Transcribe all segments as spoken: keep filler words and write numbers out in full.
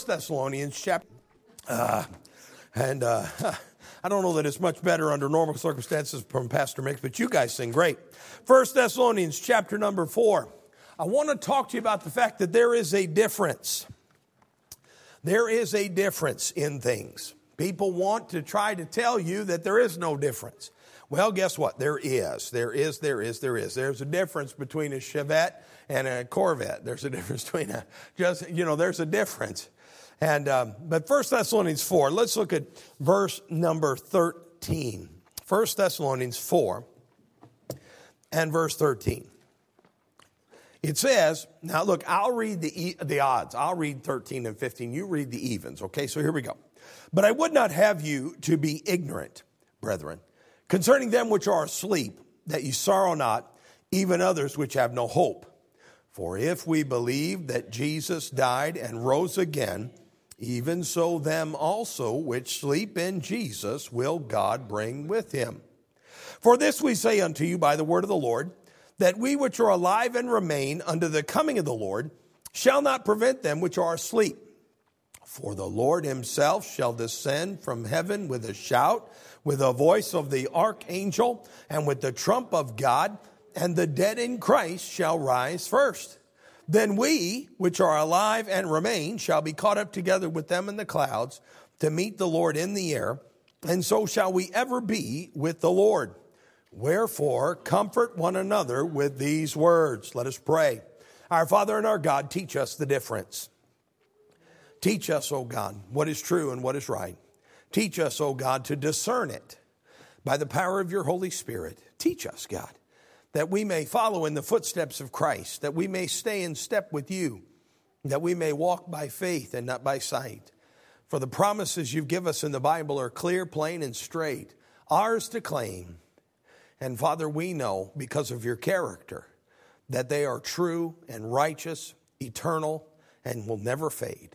Thessalonians chapter, uh, and uh, I don't know that it's much better under normal circumstances from Pastor Mix, but you guys sing great. First Thessalonians chapter number four. I want to talk to you about the fact that there is a difference. There is a difference in things. People want to try to tell you that there is no difference. Well, guess what? There is. There is, there is, there is. There's a difference between a Chevette and a Corvette. There's a difference between a, just, you know, there's a difference. And, um, but First Thessalonians four, let's look at verse number thirteen. First Thessalonians four and verse thirteen. It says, now look, I'll read the the odds. I'll read thirteen and fifteen. You read the evens. Okay, so here we go. But I would not have you to be ignorant, brethren, concerning them which are asleep, that ye sorrow not, even others which have no hope. For if we believe that Jesus died and rose again, even so them also which sleep in Jesus will God bring with him. For this we say unto you by the word of the Lord, that we which are alive and remain unto the coming of the Lord shall not prevent them which are asleep. For the Lord himself shall descend from heaven with a shout, with a voice of the archangel, and with the trump of God, and the dead in Christ shall rise first. Then we, which are alive and remain, shall be caught up together with them in the clouds to meet the Lord in the air, and so shall we ever be with the Lord. Wherefore, comfort one another with these words. Let us pray. Our Father and our God, teach us the difference. Teach us, O God, what is true and what is right. Teach us, O God, to discern it by the power of your Holy Spirit. Teach us, God, that we may follow in the footsteps of Christ, that we may stay in step with you, that we may walk by faith and not by sight. For the promises you give us in the Bible are clear, plain, and straight, ours to claim. And Father, we know because of your character that they are true and righteous, eternal, and will never fade,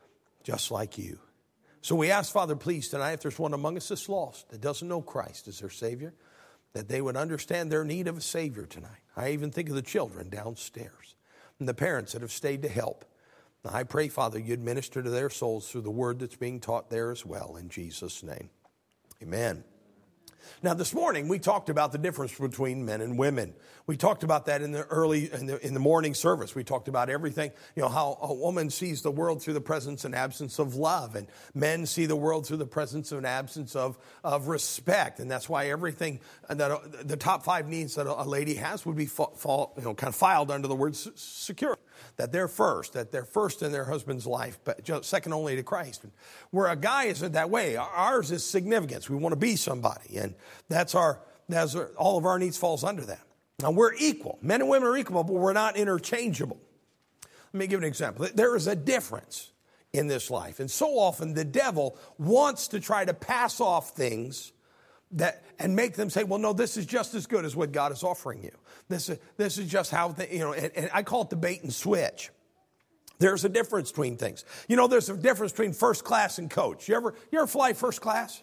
just like you. So we ask, Father, please tonight, if there's one among us that's lost, that doesn't know Christ as their Savior, that they would understand their need of a Savior tonight. I even think of the children downstairs and the parents that have stayed to help. Now, I pray, Father, you'd minister to their souls through the word that's being taught there as well, in Jesus' name. Amen. Now, this morning, we talked about the difference between men and women. We talked about that in the early, in the, in the morning service. We talked about everything, you know, how a woman sees the world through the presence and absence of love, and men see the world through the presence and absence of, of respect. And that's why everything, that the top five needs that a lady has would be fall, fall, you know, kind of filed under the word secure. That they're first, that they're first in their husband's life, but just second only to Christ. Where a guy isn't that way. Ours is significance. We want to be somebody, and that's our, that's our, all of our needs falls under that. Now, we're equal. Men and women are equal, but we're not interchangeable. Let me give an example. There is a difference in this life, and so often the devil wants to try to pass off things that and make them say, well, no, this is just as good as what God is offering you. This is, this is just how, the, you know, and, and I call it the bait and switch. There's a difference between things. You know, there's a difference between first class and coach. You ever, you ever fly first class?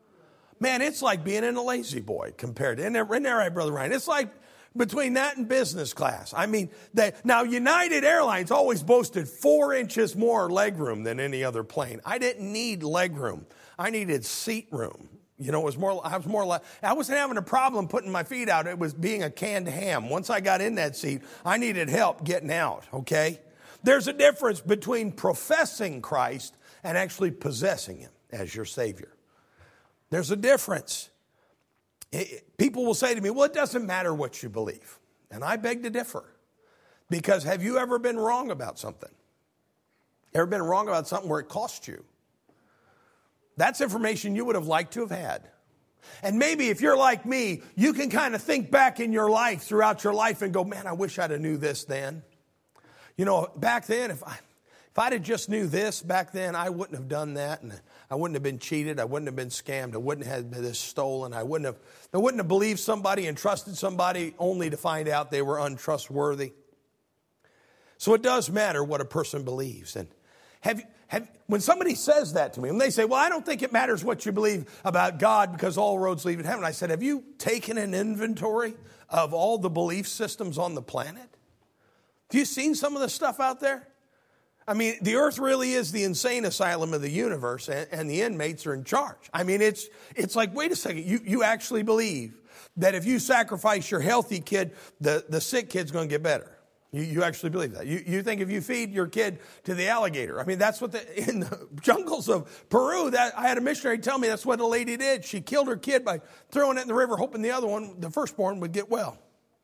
Man, it's like being in a lazy boy compared to, isn't that, isn't that right, Brother Ryan? It's like between that and business class. I mean, they, now United Airlines always boasted four inches more leg room than any other plane. I didn't need leg room. I needed seat room. You know, it was more, I was more like, I wasn't having a problem putting my feet out. It was being a canned ham. Once I got in that seat, I needed help getting out, okay? There's a difference between professing Christ and actually possessing him as your Savior. There's a difference. It, people will say to me, well, it doesn't matter what you believe. And I beg to differ. Because have you ever been wrong about something? Ever been wrong about something where it cost you? That's information you would have liked to have had. And maybe if you're like me, you can kind of think back in your life, throughout your life, and go, man, I wish I'd have knew this then. You know, back then, if, I, if I'd have just knew this back then, I wouldn't have done that. And I wouldn't have been cheated. I wouldn't have been scammed. I wouldn't have had this stolen. I wouldn't have, I wouldn't have believed somebody and trusted somebody only to find out they were untrustworthy. So it does matter what a person believes. And have you, Have, when somebody says that to me, when they say, well, I don't think it matters what you believe about God because all roads lead to heaven. I said, have you taken an inventory of all the belief systems on the planet? Have you seen some of the stuff out there? I mean, the earth really is the insane asylum of the universe, and, and the inmates are in charge. I mean, it's it's like, wait a second, you, you actually believe that if you sacrifice your healthy kid, the, the sick kid's going to get better. You, you actually believe that. You, you think if you feed your kid to the alligator, I mean, that's what the, in the jungles of Peru, that I had a missionary tell me that's what a lady did. She killed her kid by throwing it in the river, hoping the other one, the firstborn, would get well.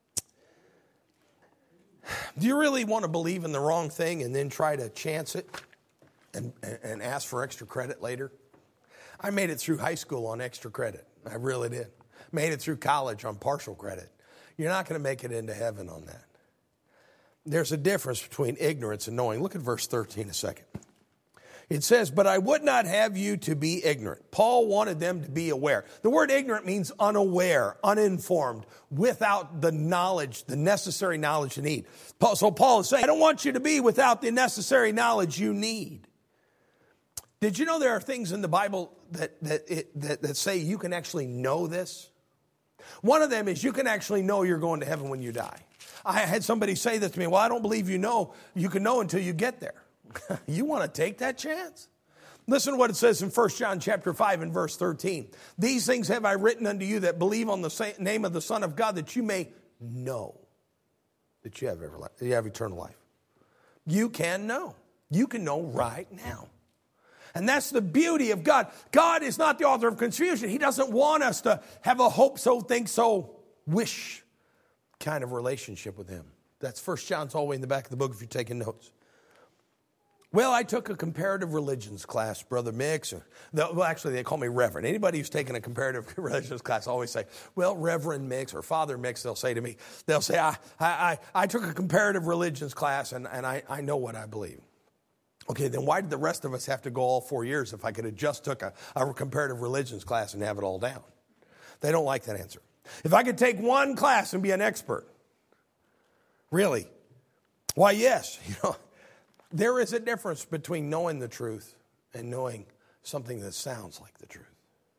Do you really want to believe in the wrong thing and then try to chance it and, and ask for extra credit later? I made it through high school on extra credit. I really did. Made it through college on partial credit. You're not going to make it into heaven on that. There's a difference between ignorance and knowing. Look at verse thirteen a second. It says, but I would not have you to be ignorant. Paul wanted them to be aware. The word ignorant means unaware, uninformed, without the knowledge, the necessary knowledge you need. So Paul is saying, I don't want you to be without the necessary knowledge you need. Did you know there are things in the Bible that, that, it, that, that say you can actually know this? One of them is you can actually know you're going to heaven when you die. I had somebody say that to me, well, I don't believe you know. You can know until you get there. You want to take that chance? Listen to what it says in First John chapter five and verse thirteen. These things have I written unto you that believe on the name of the Son of God, that you may know that you have, everlife, you have eternal life. You can know. You can know right now. And that's the beauty of God. God is not the author of confusion. He doesn't want us to have a hope so, think so, wish kind of relationship with him. That's First John's all the way in the back of the book if you're taking notes. Well, I took a comparative religions class, Brother Mix. Or, well, actually, they call me Reverend. Anybody who's taken a comparative religions class always say, well, Reverend Mix or Father Mix, they'll say to me, they'll say, I I, I, I took a comparative religions class and, and I, I know what I believe. Okay, then why did the rest of us have to go all four years if I could have just took a, a comparative religions class and have it all down? They don't like that answer. If I could take one class and be an expert, really? Why, yes. You know, there is a difference between knowing the truth and knowing something that sounds like the truth.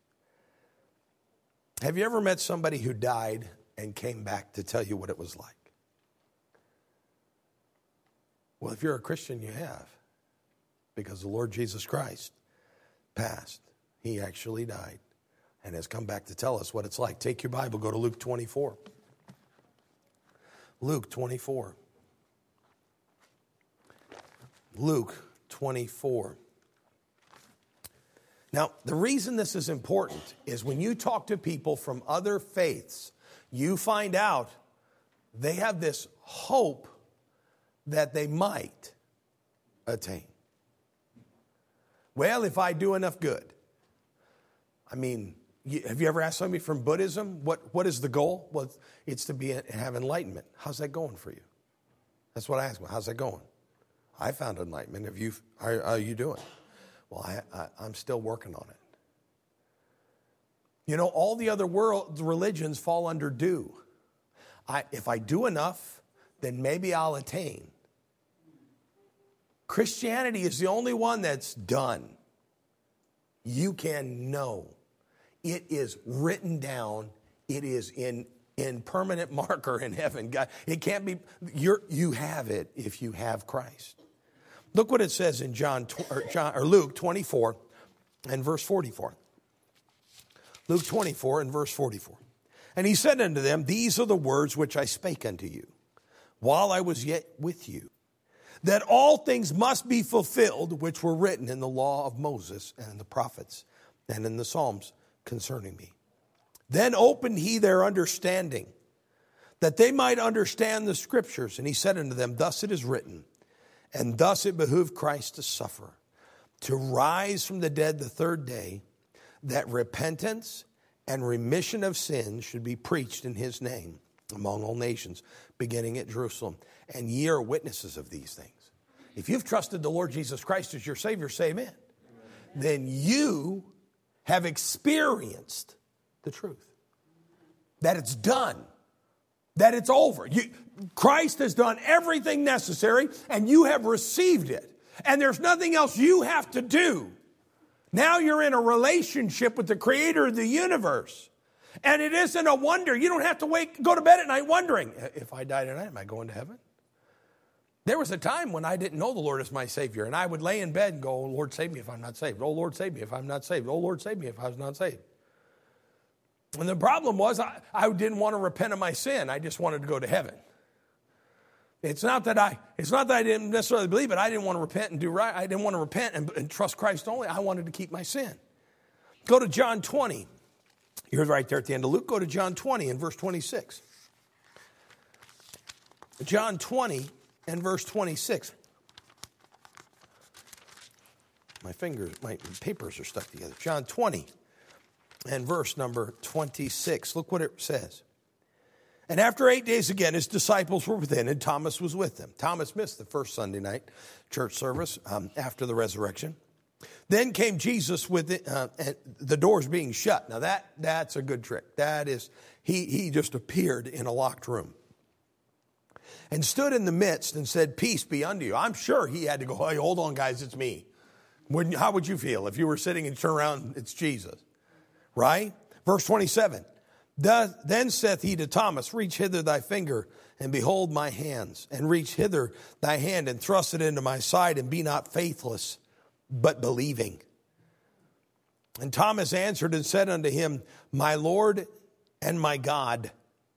Have you ever met somebody who died and came back to tell you what it was like? Well, if you're a Christian, you have. Because the Lord Jesus Christ passed. He actually died and has come back to tell us what it's like. Take your Bible, go to Luke twenty-four. Luke twenty-four. Luke twenty-four. Now, the reason this is important is when you talk to people from other faiths, you find out they have this hope that they might attain. Well, if I do enough good. I mean, have you ever asked somebody from Buddhism, what, what is the goal? Well, it's to be have enlightenment. How's that going for you? That's what I ask them. How's that going? I found enlightenment. Have you, how are you doing? Well, I, I, I'm still working on it. You know, all the other world religions fall under do. I, if I do enough, then maybe I'll attain. Christianity is the only one that's done. You can know. It is written down. It is in, in permanent marker in heaven. God, it can't be, you're, you have it if you have Christ. Look what it says in John or, John, or Luke twenty-four and verse forty-four. Luke twenty-four and verse forty-four. And he said unto them, these are the words which I spake unto you, while I was yet with you, that all things must be fulfilled, which were written in the law of Moses and in the prophets and in the Psalms concerning me. Then opened he their understanding, that they might understand the scriptures. And he said unto them, thus it is written, and thus it behooved Christ to suffer, to rise from the dead the third day, that repentance and remission of sins should be preached in his name among all nations, beginning at Jerusalem. And ye are witnesses of these things. If you've trusted the Lord Jesus Christ as your Savior, say amen. Amen. Then you have experienced the truth. That it's done. That it's over. You, Christ has done everything necessary, and you have received it. And there's nothing else you have to do. Now you're in a relationship with the Creator of the universe. And it isn't a wonder. You don't have to wake, go to bed at night wondering, if I die tonight, am I going to heaven? There was a time when I didn't know the Lord as my Savior, and I would lay in bed and go, oh, Lord, save me if I'm not saved. Oh, Lord, save me if I'm not saved. Oh, Lord, save me if I was not saved. And the problem was I, I didn't want to repent of my sin. I just wanted to go to heaven. It's not that I it's not that I didn't necessarily believe it. I didn't want to repent and do right. I didn't want to repent and, and trust Christ only. I wanted to keep my sin. Go to John twenty. You're right there at the end of Luke. Go to John twenty and verse twenty-six. John twenty and verse twenty-six. My fingers, my papers are stuck together. John twenty and verse number twenty-six. Look what it says. And after eight days again, his disciples were within, and Thomas was with them. Thomas missed the first Sunday night church service um, after the resurrection. Then came Jesus with it, uh, and the doors being shut. Now that that's a good trick. That is, he he just appeared in a locked room and stood in the midst and said, "Peace be unto you." I'm sure he had to go, "Hey, hold on, guys, it's me." Wouldn't, how would you feel if you were sitting and turn around, it's Jesus, right? Verse twenty-seven. Then saith he to Thomas, "Reach hither thy finger, and behold my hands, and reach hither thy hand, and thrust it into my side, and be not faithless, but believing." And Thomas answered and said unto him, "My Lord and my God."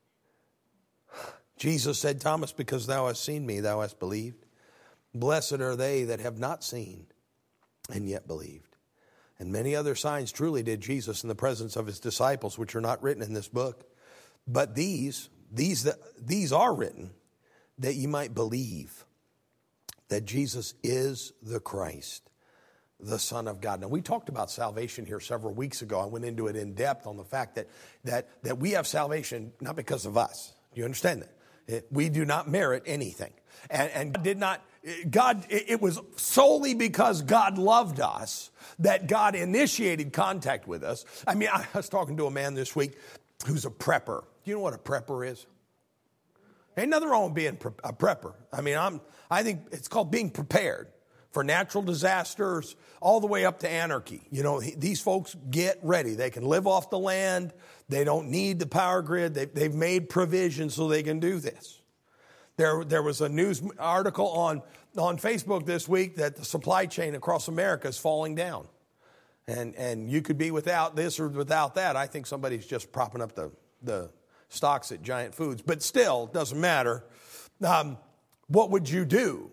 Jesus said, "Thomas, because thou hast seen me, thou hast believed. Blessed are they that have not seen, and yet believed." And many other signs truly did Jesus in the presence of his disciples, which are not written in this book. But these, these, these are written that ye might believe that Jesus is the Christ, the Son of God. Now, we talked about salvation here several weeks ago. I went into it in depth on the fact that that that we have salvation not because of us. Do you understand that? It, we do not merit anything. And, and God did not, God, it was solely because God loved us that God initiated contact with us. I mean, I was talking to a man this week who's a prepper. Do you know what a prepper is? Ain't nothing wrong with being a prepper. I mean, I'm, I think it's called being prepared for natural disasters all the way up to anarchy. You know, these folks get ready. They can live off the land. They don't need the power grid. They, they've made provisions so they can do this. There, there was a news article on, on Facebook this week that the supply chain across America is falling down. And, and you could be without this or without that. I think somebody's just propping up the, the stocks at Giant Foods. But still, doesn't matter. Um, what would you do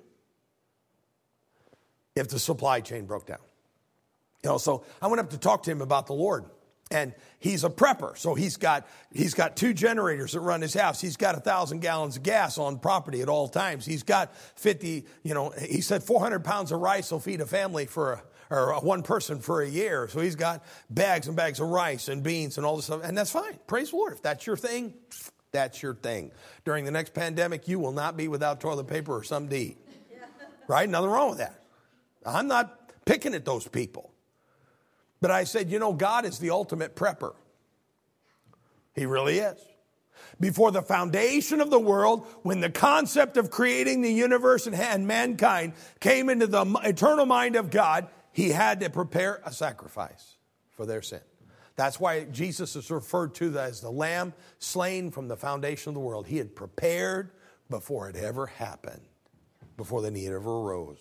if the supply chain broke down? You know, so I went up to talk to him about the Lord. And he's a prepper, so he's got he's got two generators that run his house. He's got a thousand gallons of gas on property at all times. He's got fifty, you know, he said four hundred pounds of rice will feed a family for a, or one person for a year. So he's got bags and bags of rice and beans and all this stuff, and that's fine. Praise the Lord. If that's your thing, that's your thing. During the next pandemic, you will not be without toilet paper or something to eat. Right? Nothing wrong with that. I'm not picking at those people. But I said, you know, God is the ultimate prepper. He really is. Before the foundation of the world, when the concept of creating the universe and mankind came into the eternal mind of God, he had to prepare a sacrifice for their sin. That's why Jesus is referred to as the Lamb slain from the foundation of the world. He had prepared before it ever happened, before the need ever arose.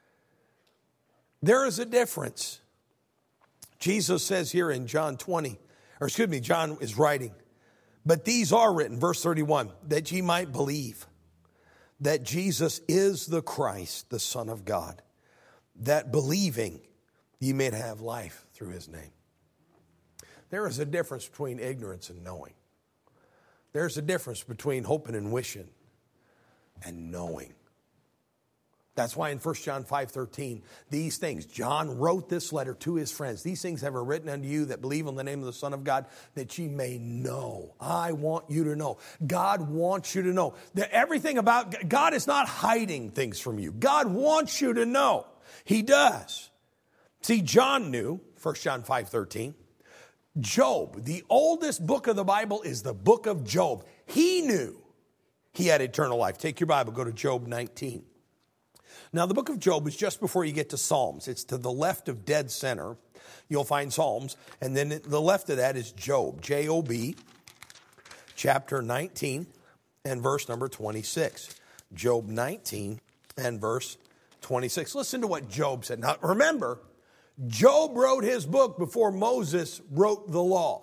There is a difference. Jesus says here in John twenty, or excuse me, John is writing, but these are written, verse thirty-one, that ye might believe that Jesus is the Christ, the Son of God, that believing ye may have life through his name. There is a difference between ignorance and knowing. There's a difference between hoping and wishing and knowing. That's why in First John five thirteen, these things, John wrote this letter to his friends. These things have I written unto you that believe on the name of the Son of God, that ye may know. I want you to know. God wants you to know. That everything about God is not hiding things from you. God wants you to know. He does. See, John knew, First John five thirteen, Job, the oldest book of the Bible is the book of Job. He knew he had eternal life. Take your Bible, go to Job nineteen. Now, the book of Job is just before you get to Psalms. It's to the left of dead center. You'll find Psalms. And then the left of that is Job, J O B, chapter nineteen and verse number twenty-six. Job nineteen and verse twenty-six. Listen to what Job said. Now, remember, Job wrote his book before Moses wrote the law.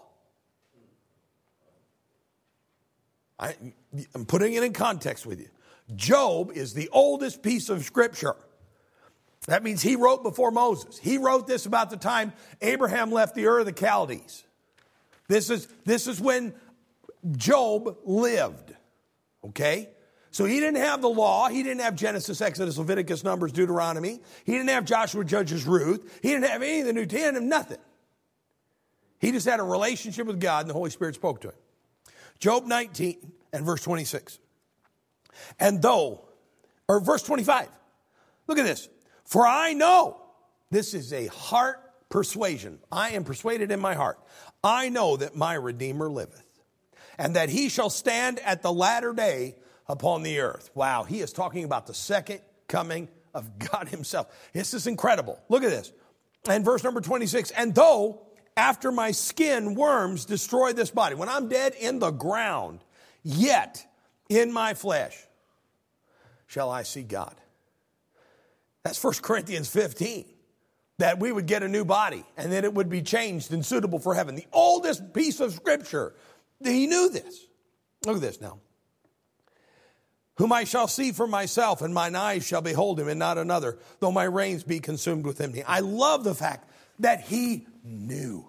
I, I'm putting it in context with you. Job is the oldest piece of scripture. That means he wrote before Moses. He wrote this about the time Abraham left the Ur of the Chaldees. This is, this is when Job lived. Okay? So he didn't have the law. He didn't have Genesis, Exodus, Leviticus, Numbers, Deuteronomy. He didn't have Joshua, Judges, Ruth. He didn't have any of the New Testament, nothing. He just had a relationship with God and the Holy Spirit spoke to him. Job nineteen and verse twenty-six. And though, or verse twenty-five. Look at this. For I know, this is a heart persuasion. I am persuaded in my heart. I know that my Redeemer liveth, and that he shall stand at the latter day upon the earth. Wow, he is talking about the second coming of God himself. This is incredible. Look at this. And verse number twenty-six. And though after my skin worms destroy this body, when I'm dead in the ground, yet in my flesh shall I see God. That's First Corinthians fifteen. That we would get a new body and that it would be changed and suitable for heaven. The oldest piece of scripture. He knew this. Look at this now. Whom I shall see for myself, and mine eyes shall behold him, and not another, though my reins be consumed within me. I love the fact that he knew.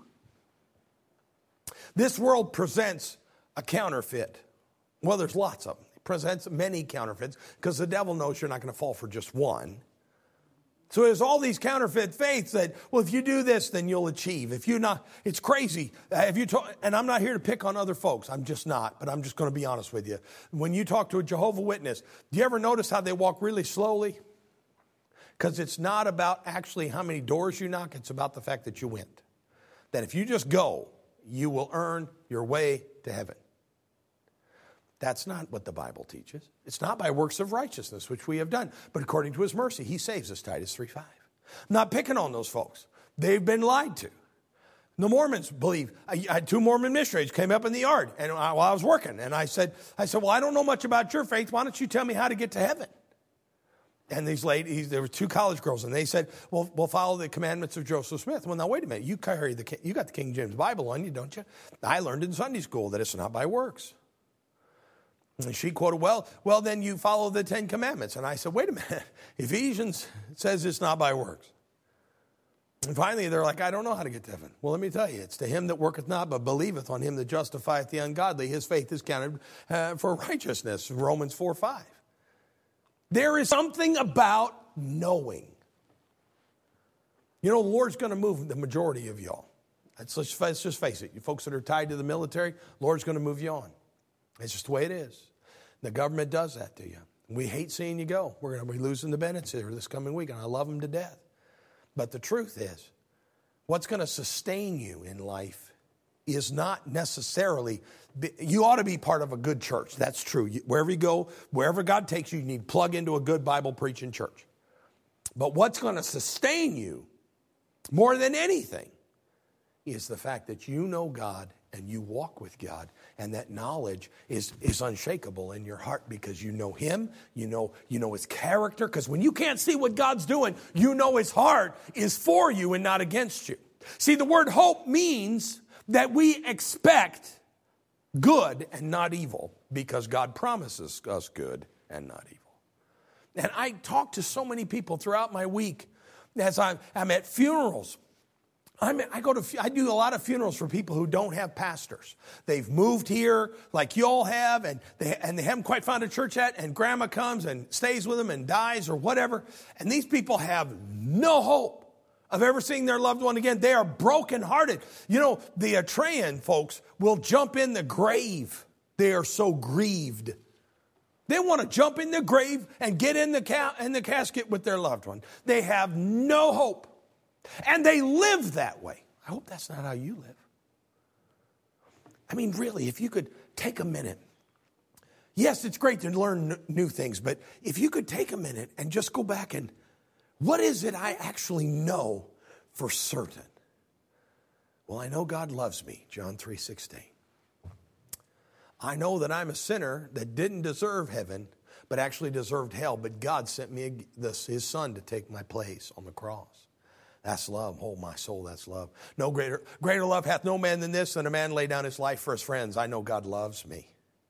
This world presents a counterfeit. Well, there's lots of them. It presents many counterfeits because the devil knows you're not going to fall for just one. So there's all these counterfeit faiths that, well, if you do this, then you'll achieve. If you not, it's crazy. Uh, if you talk, and I'm not here to pick on other folks. I'm just not, but I'm just going to be honest with you. When you talk to a Jehovah's Witness, do you ever notice how they walk really slowly? Because it's not about actually how many doors you knock. It's about the fact that you went. That if you just go, you will earn your way to heaven. That's not what the Bible teaches. It's not by works of righteousness, which we have done, but according to his mercy, he saves us, Titus three five. I'm not picking on those folks. They've been lied to. The Mormons believe. I had two Mormon missionaries came up in the yard and I, while I was working, and I said, I said, well, I don't know much about your faith. Why don't you tell me how to get to heaven? And these ladies, there were two college girls, and they said, well, we'll follow the commandments of Joseph Smith. Well, now, wait a minute. You carry the, you got the King James Bible on you, don't you? I learned in Sunday school that it's not by works. And she quoted, well, well, then you follow the Ten Commandments. And I said, wait a minute. Ephesians says it's not by works. And finally, they're like, I don't know how to get to heaven. Well, let me tell you, it's to him that worketh not, but believeth on him that justifieth the ungodly. His faith is counted uh, for righteousness. Romans four five. There is something about knowing. You know, the Lord's going to move the majority of y'all. Let's, let's, let's just face it. You folks that are tied to the military, Lord's going to move you on. It's just the way it is. The government does that to you. We hate seeing you go. We're going to be losing the Bennetts here this coming week, and I love them to death. But the truth is, what's going to sustain you in life is not necessarily, you ought to be part of a good church. That's true. Wherever you go, wherever God takes you, you need to plug into a good Bible preaching church. But what's going to sustain you more than anything is the fact that you know God and you walk with God, and that knowledge is, is unshakable in your heart because you know him, you know, you know his character, because when you can't see what God's doing, you know his heart is for you and not against you. See, the word hope means that we expect good and not evil because God promises us good and not evil. And I talk to so many people throughout my week as I'm, I'm at funerals. I'm, I go to, I do a lot of funerals for people who don't have pastors. They've moved here like you all have, and they, and they haven't quite found a church yet, and grandma comes and stays with them and dies or whatever. And these people have no hope of ever seeing their loved one again. They are brokenhearted. You know, the Atraean folks will jump in the grave. They are so grieved. They want to jump in the grave and get in the, ca- in the casket with their loved one. They have no hope. And they live that way. I hope that's not how you live. I mean, really, if you could take a minute. Yes, it's great to learn n- new things, but if you could take a minute and just go back and, what is it I actually know for certain? Well, I know God loves me, John three sixteen. I know that I'm a sinner that didn't deserve heaven, but actually deserved hell. But God sent me this, his son to take my place on the cross. That's love. Oh, my soul, that's love. No greater, greater love hath no man than this, than a man lay down his life for his friends. I know God loves me.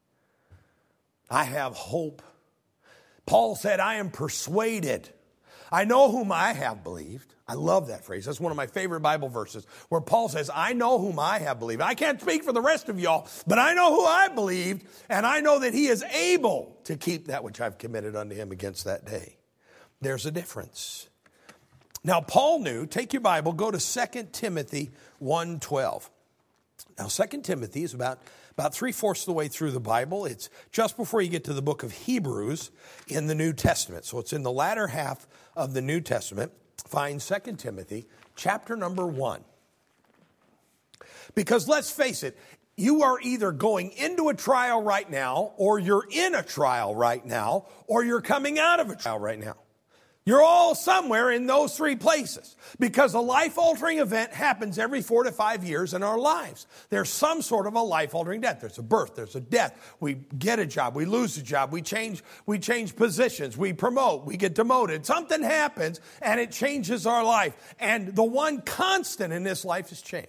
I have hope. Paul said, I am persuaded. I know whom I have believed. I love that phrase. That's one of my favorite Bible verses where Paul says, I know whom I have believed. I can't speak for the rest of y'all, but I know who I believed, and I know that he is able to keep that which I've committed unto him against that day. There's a difference. Now, Paul knew, take your Bible, go to Second Timothy one twelve. Now, Second Timothy is about, about three-fourths of the way through the Bible. It's just before you get to the book of Hebrews in the New Testament. So it's in the latter half of the New Testament. Find Second Timothy, chapter number one. Because let's face it, you are either going into a trial right now, or you're in a trial right now, or you're coming out of a trial right now. You're all somewhere in those three places because a life-altering event happens every four to five years in our lives. There's some sort of a life-altering death. There's a birth. There's a death. We get a job. We lose a job. We change, we change positions. We promote. We get demoted. Something happens and it changes our life. And the one constant in this life is change.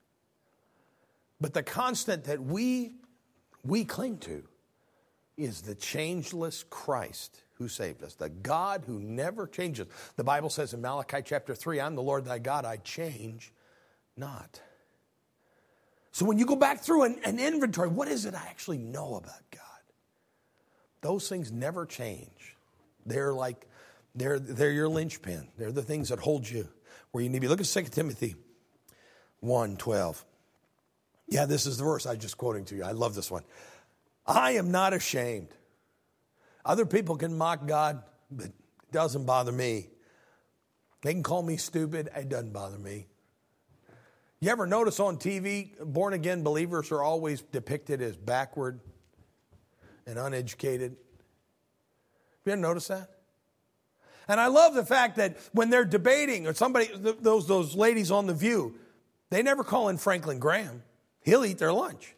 But the constant that we, we cling to is the changeless Christ who saved us, the God who never changes. The Bible says in Malachi chapter three, I'm the Lord thy God, I change not. So when you go back through an, an inventory, what is it I actually know about God? Those things never change. They're like, they're, they're your linchpin. They're the things that hold you where you need to be. Look at Second Timothy one twelve. Yeah, this is the verse I was just quoting to you. I love this one. I am not ashamed. Other people can mock God, but it doesn't bother me. They can call me stupid. It doesn't bother me. You ever notice on T V, born-again believers are always depicted as backward and uneducated? You ever notice that? And I love the fact that when they're debating, or somebody, those, those ladies on The View, they never call in Franklin Graham. He'll eat their lunch.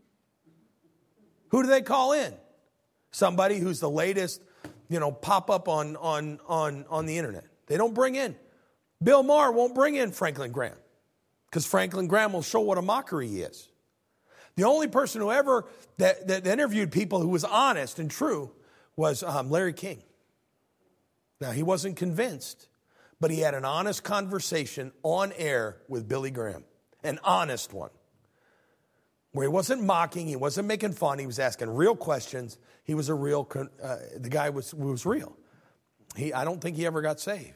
Who do they call in? Somebody who's the latest, you know, pop up on, on, on, on the internet. They don't bring in. Bill Maher won't bring in Franklin Graham because Franklin Graham will show what a mockery he is. The only person who ever that, that interviewed people who was honest and true was um, Larry King. Now, he wasn't convinced, but he had an honest conversation on air with Billy Graham, an honest one. Where he wasn't mocking, he wasn't making fun, he was asking real questions. He was a real, uh, the guy was, was real. He, I don't think he ever got saved.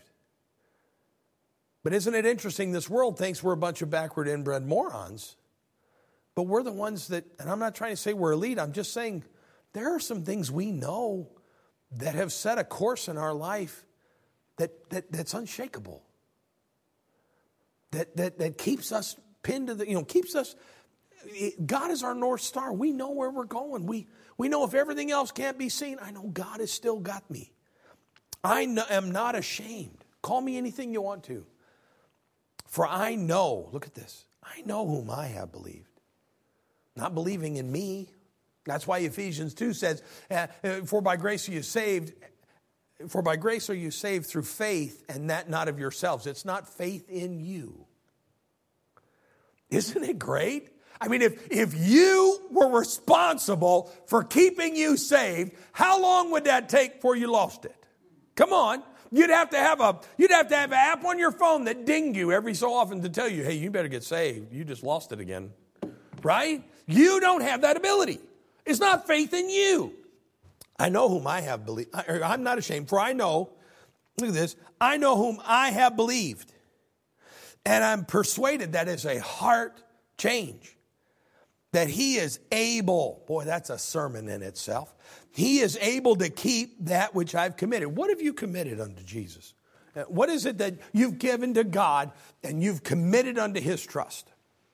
But isn't it interesting, this world thinks we're a bunch of backward inbred morons, but we're the ones that, and I'm not trying to say we're elite, I'm just saying there are some things we know that have set a course in our life that, that that's unshakable. That, that, that keeps us pinned to the, you know, keeps us, God is our North Star. We know where we're going. We, we know if everything else can't be seen, I know God has still got me. I know, am not ashamed. Call me anything you want to. For I know, look at this, I know whom I have believed. Not believing in me. That's why Ephesians two says, for by grace are you saved, for by grace are you saved through faith, and that not of yourselves. It's not faith in you. Isn't it great? I mean, if, if you were responsible for keeping you saved, how long would that take before you lost it? Come on. You'd have to have a, you'd have to have an app on your phone that dinged you every so often to tell you, hey, you better get saved. You just lost it again. Right? You don't have that ability. It's not faith in you. I know whom I have believed. I'm not ashamed, for I know, look at this, I know whom I have believed. And I'm persuaded that is a heart change. That he is able, boy, that's a sermon in itself. He is able to keep that which I've committed. What have you committed unto Jesus? What is it that you've given to God and you've committed unto his trust?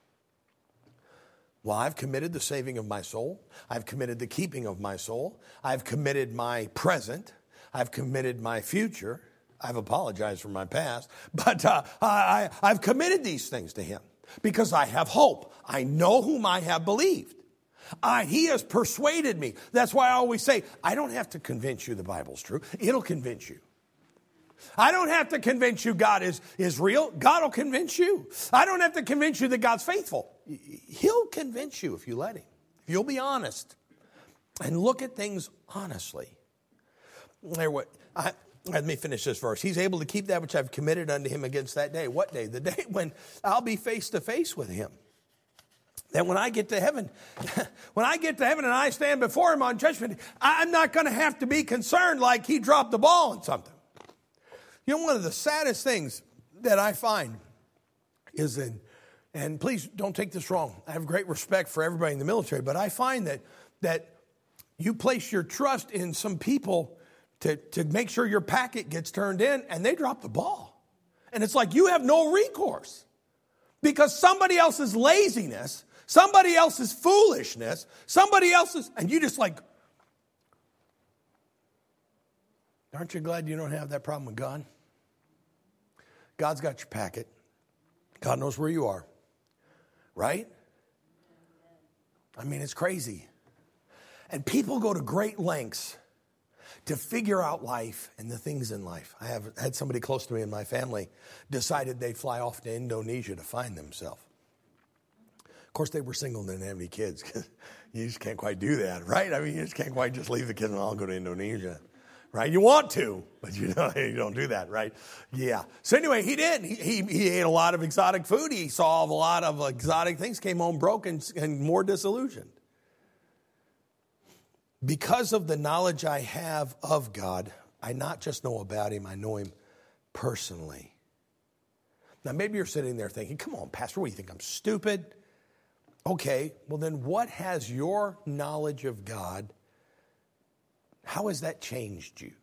Well, I've committed the saving of my soul. I've committed the keeping of my soul. I've committed my present. I've committed my future. I've apologized for my past. But uh, I, I've committed these things to him. Because I have hope. I know whom I have believed. I, he has persuaded me. That's why I always say, I don't have to convince you the Bible's true. It'll convince you. I don't have to convince you God is, is real. God will convince you. I don't have to convince you that God's faithful. He'll convince you if you let him. If you'll be honest and look at things honestly. There, what, I, let me finish this verse. He's able to keep that which I've committed unto him against that day. What day? The day when I'll be face to face with him. That when I get to heaven, when I get to heaven and I stand before him on judgment, I'm not going to have to be concerned like he dropped the ball on something. You know, one of the saddest things that I find is that, and please don't take this wrong, I have great respect for everybody in the military, but I find that that you place your trust in some people to, to make sure your packet gets turned in, and they drop the ball. And it's like you have no recourse because somebody else's laziness, somebody else's foolishness, somebody else's, and you just like, aren't you glad you don't have that problem with God? God's got your packet. God knows where you are. Right? I mean, it's crazy. And people go to great lengths to figure out life and the things in life. I have had somebody close to me in my family decided they'd fly off to Indonesia to find themselves. Of course, they were single and didn't have any kids. You just can't quite do that, right? I mean, you just can't quite just leave the kids and I'll go to Indonesia. Right? You want to, but you don't, you don't do that, right? Yeah. So anyway, he did. He, he, he ate a lot of exotic food. He saw a lot of exotic things, came home broken and more disillusioned. Because of the knowledge I have of God, I not just know about him, I know him personally. Now, maybe you're sitting there thinking, come on, Pastor, what do you think? I'm stupid? Okay, well then what has your knowledge of God, how has that changed you?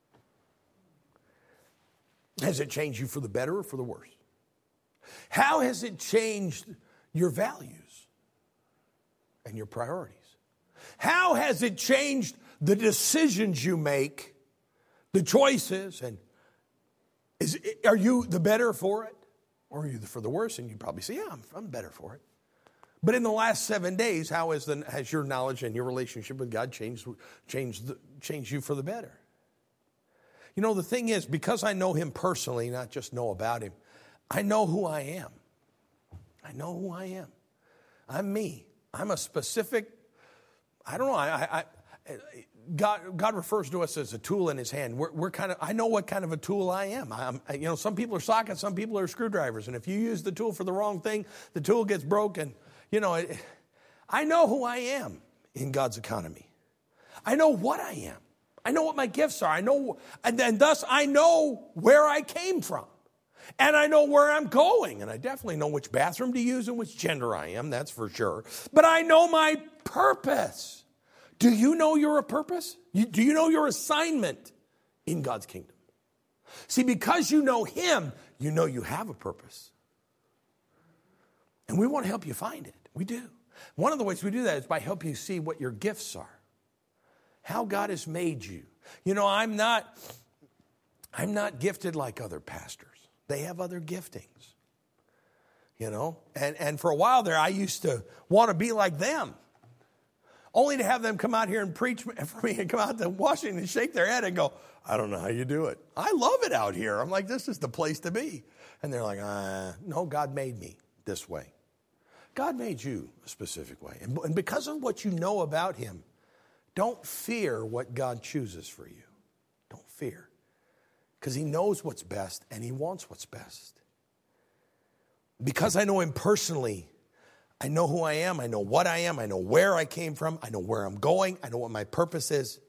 Has it changed you for the better or for the worse? How has it changed your values and your priorities? How has it changed the decisions you make, the choices? And is are you the better for it? Or are you for the worse? And you probably say, yeah, I'm, I'm better for it. But in the last seven days, how has, the, has your knowledge and your relationship with God changed, changed, the, changed you for the better? You know, the thing is, because I know him personally, not just know about him, I know who I am. I know who I am. I'm me. I'm a specific, I don't know, I, I, God, God refers to us as a tool in his hand. We're, we're kind of, I know what kind of a tool I am. I'm, you know, some people are sockets, some people are screwdrivers. And if you use the tool for the wrong thing, the tool gets broken. You know, I know who I am in God's economy. I know what I am. I know what my gifts are. I know, and then thus I know where I came from. And I know where I'm going. And I definitely know which bathroom to use and which gender I am, that's for sure. But I know my purpose. Do you know your purpose? You, do you know your assignment in God's kingdom? See, because you know him, you know you have a purpose. And we want to help you find it. We do. One of the ways we do that is by helping you see what your gifts are. How God has made you. You know, I'm not, I'm not gifted like other pastors. They have other giftings. You know, and, and for a while there, I used to want to be like them. Only to have them come out here and preach for me and come out to Washington and shake their head and go, I don't know how you do it. I love it out here. I'm like, this is the place to be. And they're like, uh, no, God made me this way. God made you a specific way. And, and because of what you know about him, don't fear what God chooses for you. Don't fear. Because he knows what's best and he wants what's best. Because I know him personally, I know who I am. I know what I am. I know where I came from. I know where I'm going. I know what my purpose is.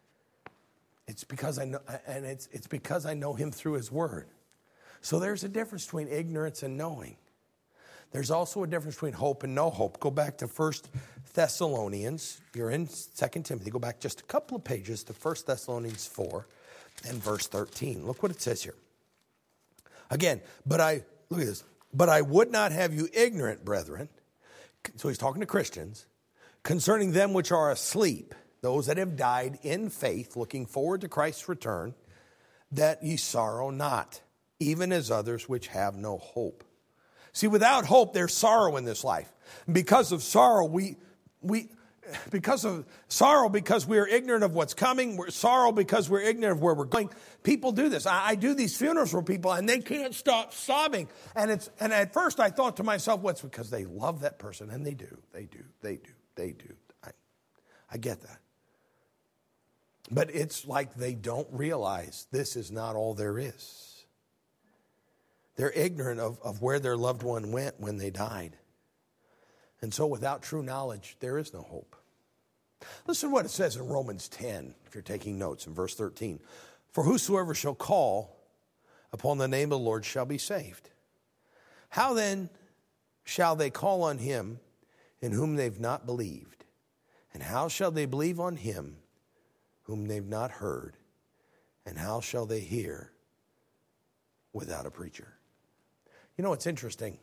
It's because I know, and it's, it's because I know him through his word. So there's a difference between ignorance and knowing. There's also a difference between hope and no hope. Go back to First Thessalonians. You're in Second Timothy. Go back just a couple of pages to First Thessalonians four and verse thirteen. Look what it says here. Again, but I, look at this. But I would not have you ignorant, brethren. So he's talking to Christians. Concerning them which are asleep, those that have died in faith, looking forward to Christ's return, that ye sorrow not, even as others which have no hope. See, without hope, there's sorrow in this life. And because of sorrow, we, we, because of sorrow, because we are ignorant of what's coming. We're sorrow because we're ignorant of where we're going. People do this. I, I do these funerals for people, and they can't stop sobbing. And it's and at first I thought to myself, what's because they love that person, and they do, they do, they do, they do. I, I get that. But it's like they don't realize this is not all there is. They're ignorant of, of where their loved one went when they died. And so without true knowledge, there is no hope. Listen to what it says in Romans ten, if you're taking notes, in verse thirteen. For whosoever shall call upon the name of the Lord shall be saved. How then shall they call on him in whom they've not believed? And how shall they believe on him whom they've not heard? And how shall they hear without a preacher? You know, it's interesting.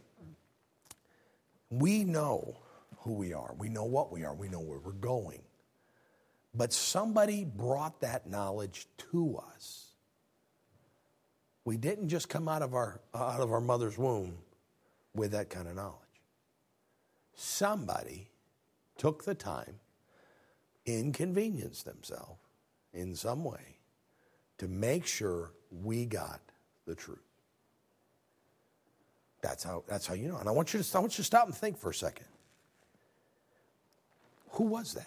We know who we are. We know what we are. We know where we're going. But somebody brought that knowledge to us. We didn't just come out of our out of our mother's womb with that kind of knowledge. Somebody took the time, inconvenienced themselves in some way to make sure we got the truth. That's how that's how you know. And I want you to I want you to stop and think for a second. Who was that?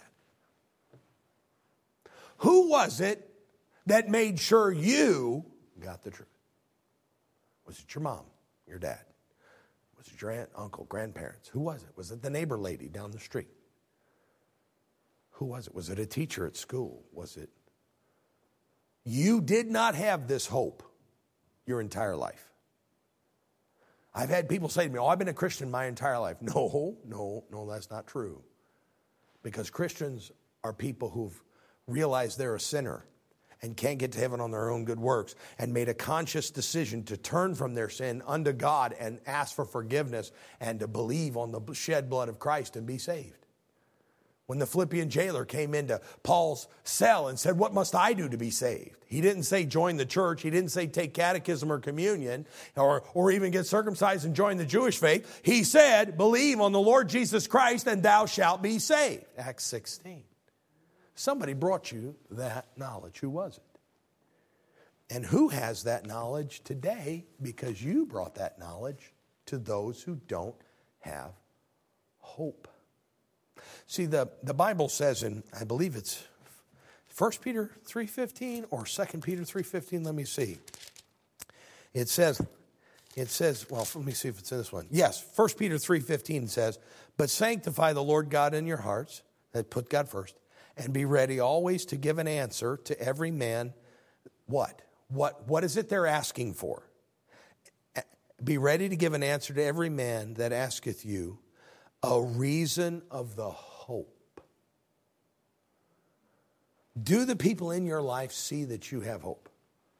Who was it that made sure you got the truth? Was it your mom, your dad? Was it your aunt, uncle, grandparents? Who was it? Was it the neighbor lady down the street? Who was it? Was it a teacher at school? Was it? You did not have this hope your entire life. I've had people say to me, oh, I've been a Christian my entire life. No, no, no, that's not true. Because Christians are people who've realized they're a sinner and can't get to heaven on their own good works and made a conscious decision to turn from their sin unto God and ask for forgiveness and to believe on the shed blood of Christ and be saved. When the Philippian jailer came into Paul's cell and said, what must I do to be saved? He didn't say join the church. He didn't say take catechism or communion or, or even get circumcised and join the Jewish faith. He said, believe on the Lord Jesus Christ and thou shalt be saved. Acts sixteen. Somebody brought you that knowledge. Who was it? And who has that knowledge today because you brought that knowledge to those who don't have hope? See, the, the Bible says in, I believe it's First Peter three fifteen or Second Peter three fifteen, let me see. It says, it says, well, let me see if it's in this one. Yes, First Peter three fifteen says, but sanctify the Lord God in your hearts, that put God first, and be ready always to give an answer to every man. What? What, what is it they're asking for? Be ready to give an answer to every man that asketh you a reason of the hope. Do the people in your life see that you have hope?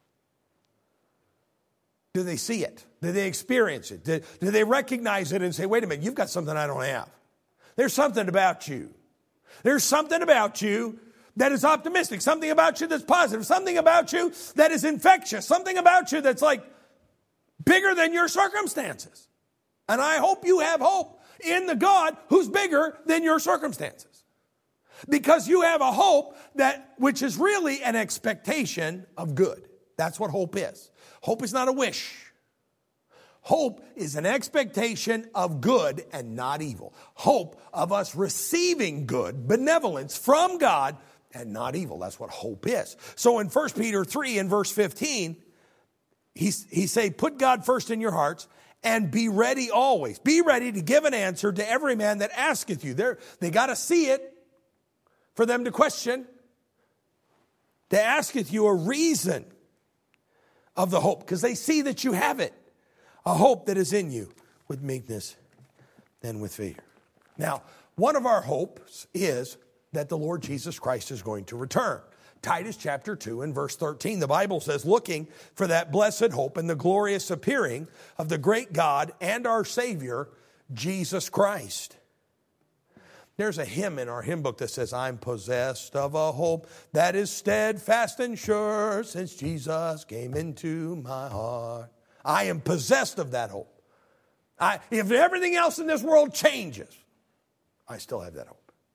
Do they see it? Do they experience it? Do, do they recognize it and say, wait a minute, you've got something I don't have? There's something about you. There's something about you that is optimistic, something about you that's positive, something about you that is infectious, something about you that's like bigger than your circumstances. And I hope you have hope in the God who's bigger than your circumstances. Because you have a hope that which is really an expectation of good. That's what hope is. Hope is not a wish. Hope is an expectation of good and not evil. Hope of us receiving good, benevolence from God and not evil. That's what hope is. So in First Peter three and verse fifteen, he's, he say, put God first in your hearts and be ready always. Be ready to give an answer to every man that asketh you. They're, they got to see it for them to question. They asketh you a reason of the hope because they see that you have it. A hope that is in you with meekness and with fear. Now, one of our hopes is that the Lord Jesus Christ is going to return. Titus chapter two and verse thirteen, the Bible says, looking for that blessed hope and the glorious appearing of the great God and our Savior, Jesus Christ. There's a hymn in our hymn book that says, I'm possessed of a hope that is steadfast and sure since Jesus came into my heart. I am possessed of that hope. I, if everything else in this world changes, I still have that hope.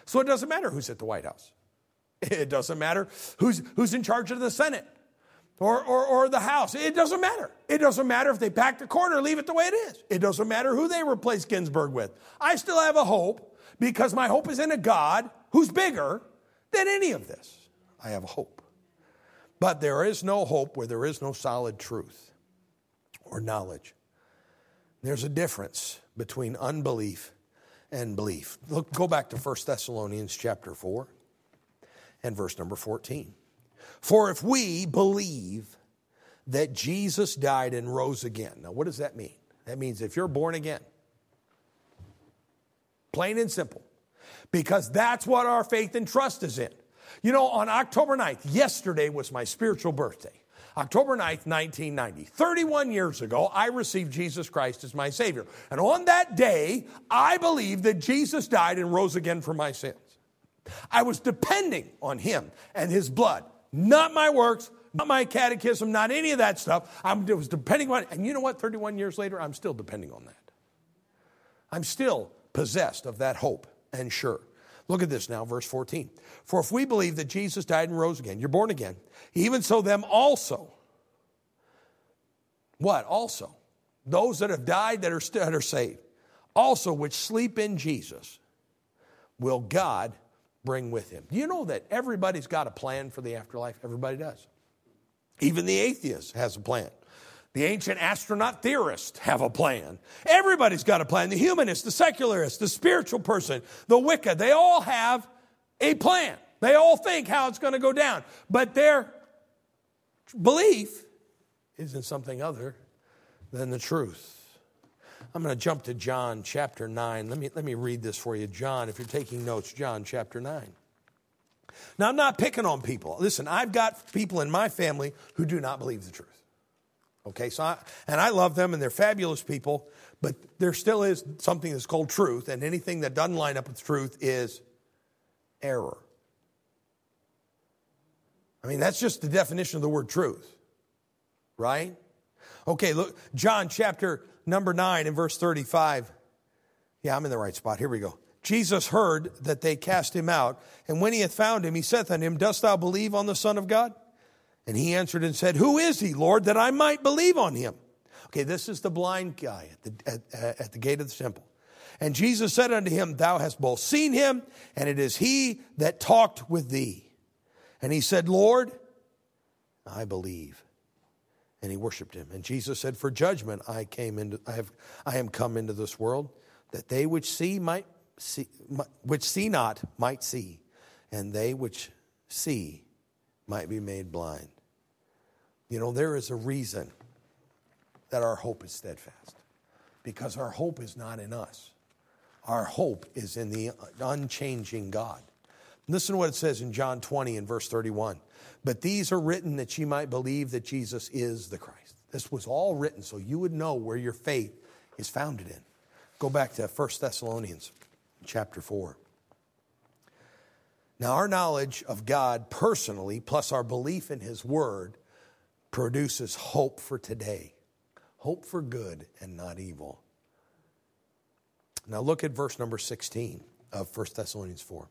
So it doesn't matter who's at the White House. It doesn't matter who's, who's in charge of the Senate or, or, or the House. It doesn't matter. It doesn't matter if they pack the court or leave it the way it is. It doesn't matter who they replace Ginsburg with. I still have a hope because my hope is in a God who's bigger than any of this. I have a hope. But there is no hope where there is no solid truth or knowledge. There's a difference between unbelief and belief. Look, go back to First Thessalonians chapter four and verse number fourteen. For if we believe that Jesus died and rose again. Now, what does that mean? That means if you're born again. Plain and simple. Because that's what our faith and trust is in. You know, on October ninth, yesterday was my spiritual birthday. October ninth, nineteen ninety. thirty-one years ago, I received Jesus Christ as my Savior. And on that day, I believed that Jesus died and rose again for my sins. I was depending on Him and His blood. Not my works, not my catechism, not any of that stuff. I was depending on it. And you know what? thirty-one years later, I'm still depending on that. I'm still possessed of that hope and sure. Look at this now, verse fourteen. For if we believe that Jesus died and rose again, you're born again, even so them also. What? Also. Those that have died that are, that are saved. Also which sleep in Jesus will God bring with Him. Do you know that everybody's got a plan for the afterlife? Everybody does. Even the atheist has a plan. The ancient astronaut theorists have a plan. Everybody's got a plan. The humanist, the secularist, the spiritual person, the Wicca, they all have a plan. They all think how it's going to go down. But their belief is in something other than the truth. I'm going to jump to John chapter nine. Let me, let me read this for you. John, if you're taking notes, John chapter nine. Now, I'm not picking on people. Listen, I've got people in my family who do not believe the truth. Okay, so I, and I love them and they're fabulous people, but there still is something that's called truth, and anything that doesn't line up with truth is error. I mean, that's just the definition of the word truth, right? Okay, look, John chapter number nine and verse thirty-five. Yeah, I'm in the right spot. Here we go. Jesus heard that they cast him out, and when he hath found him, he saith unto him, Dost thou believe on the Son of God? And he answered and said, Who is he, Lord, that I might believe on him? Okay, this is the blind guy at the, at, at the gate of the temple. And Jesus said unto him, Thou hast both seen him, and it is he that talked with thee. And he said, Lord, I believe. And he worshiped him. And Jesus said, For judgment I came into, I have, I am come into this world, that they which see might see, which see not might see, and they which see might be made blind. You know, there is a reason that our hope is steadfast. Because our hope is not in us. Our hope is in the unchanging God. Listen to what it says in John twenty and verse thirty-one. But these are written that ye might believe that Jesus is the Christ. This was all written so you would know where your faith is founded in. Go back to First Thessalonians chapter four. Now, our knowledge of God personally, plus our belief in His Word, produces hope for today. Hope for good and not evil. Now, look at verse number sixteen of First Thessalonians four.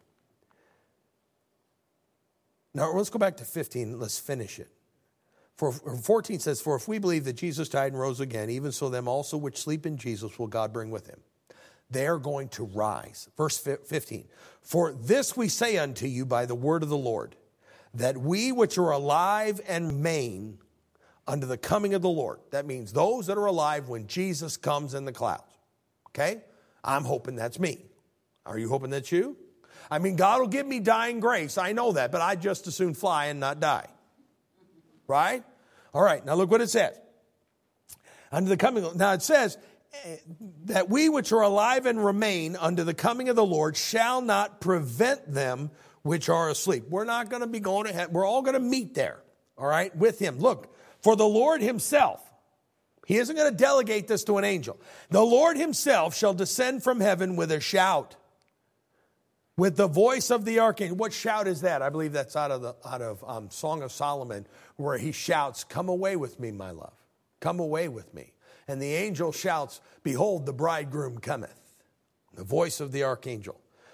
Now, let's go back to fifteen. Let's finish it. For fourteen says, For if we believe that Jesus died and rose again, even so them also which sleep in Jesus will God bring with Him. They are going to rise. Verse fifteen. For this we say unto you by the word of the Lord, that we which are alive and remain unto the coming of the Lord. That means those that are alive when Jesus comes in the clouds. Okay? I'm hoping that's me. Are you hoping that's you? I mean, God will give me dying grace. I know that, but I'd just as soon fly and not die. Right? All right, now look what it says. Unto the coming, now it says, that we which are alive and remain unto the coming of the Lord shall not prevent them which are asleep. We're not going to be going ahead. We're all going to meet there, all right, with Him. Look, for the Lord Himself, He isn't going to delegate this to an angel. The Lord Himself shall descend from heaven with a shout, with the voice of the archangel. What shout is that? I believe that's out of the out of um, Song of Solomon, where he shouts, Come away with me, my love. Come away with me. And the angel shouts, Behold, the bridegroom cometh. The voice of the archangel.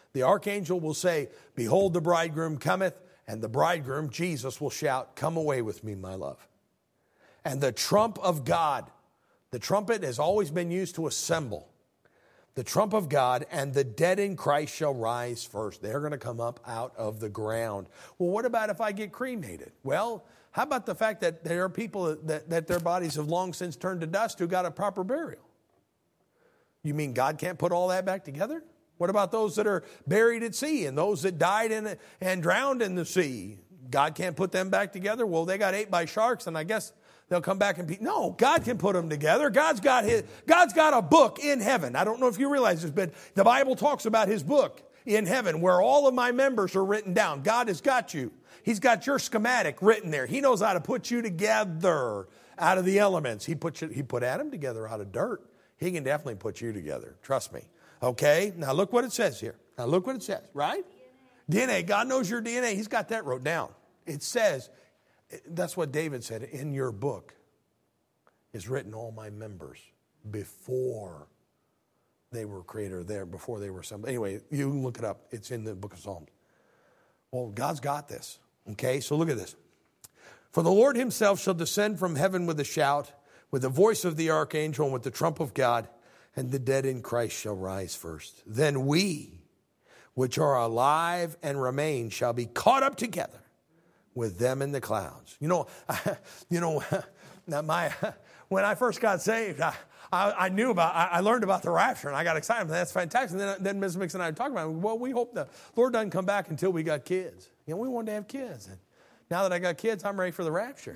The archangel will say, behold, the bridegroom cometh, and the bridegroom, Jesus, will shout, come away with me, my love. And the trump of God, the trumpet has always been used to assemble. The trump of God, and the dead in Christ shall rise first. They're going to come up out of the ground. Well, what about if I get cremated? Well, how about the fact that there are people that, that their bodies have long since turned to dust who got a proper burial? You mean God can't put all that back together? What about those that are buried at sea and those that died in and drowned in the sea? God can't put them back together? Well, they got ate by sharks, and I guess they'll come back and be... No, God can put them together. God's got his, God's got a book in heaven. I don't know if you realize this, but the Bible talks about his book in heaven where all of my members are written down. God has got you. He's got your schematic written there. He knows how to put you together out of the elements. He put you, he put Adam together out of dirt. He can definitely put you together. Trust me. Okay, now look what it says here. Now look what it says, right? D N A. D N A. God knows your D N A. He's got that wrote down. It says, that's what David said, in your book is written all my members before they were created, there, before they were somebody. Anyway, you can look it up. It's in the book of Psalms. Well, God's got this. Okay, so look at this. For the Lord himself shall descend from heaven with a shout, with the voice of the archangel, and with the trump of God, and the dead in Christ shall rise first. Then we, which are alive and remain, shall be caught up together with them in the clouds. You know, you know, my when I first got saved, I, I, I knew about, I, I learned about the rapture, and I got excited. That's fantastic. And then, then Miz Mix and I were talking about it. Well, we hope the Lord doesn't come back until we got kids. You know, we wanted to have kids. And now that I got kids, I'm ready for the rapture.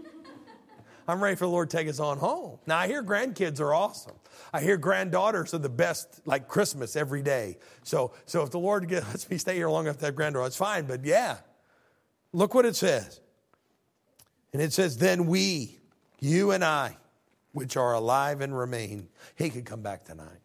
I'm ready for the Lord to take us on home. Now, I hear grandkids are awesome. I hear granddaughters are the best, like Christmas every day. So, so if the Lord gets, lets me stay here long enough to have granddaughters, it's fine. But yeah, look what it says. And it says, then we, you and I, which are alive and remain, he could come back tonight.